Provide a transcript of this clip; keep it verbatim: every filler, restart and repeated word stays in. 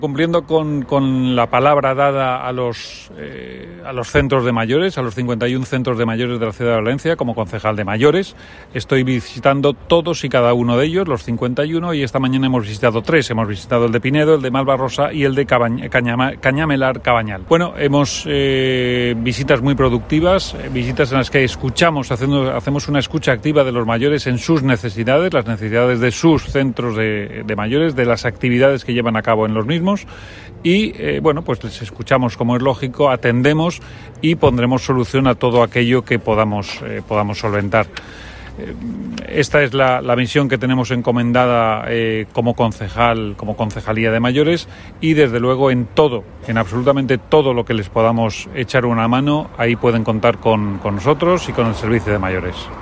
Cumpliendo con, con la palabra dada a los, eh, a los centros de mayores, a los cincuenta y uno centros de mayores de la ciudad de Valencia, como concejal de mayores, estoy visitando todos y cada uno de ellos, los cincuenta y uno, y esta mañana hemos visitado tres. Hemos visitado el de Pinedo, el de Malvarrosa y el de Cabañ- Cañama- Cañamelar Cabañal. Bueno, hemos eh, visitas muy productivas, eh, visitas en las que escuchamos, haciendo, hacemos una escucha activa de los mayores en sus necesidades, las necesidades de sus centros de, de mayores, de las actividades que llevan a cabo en los mismos. Y eh, bueno, pues les escuchamos como es lógico, atendemos y pondremos solución a todo aquello que podamos, eh, podamos solventar. Eh, esta es la, la misión que tenemos encomendada eh, como concejal, como concejalía de mayores, y desde luego en todo, en absolutamente todo lo que les podamos echar una mano, ahí pueden contar con, con nosotros y con el servicio de mayores.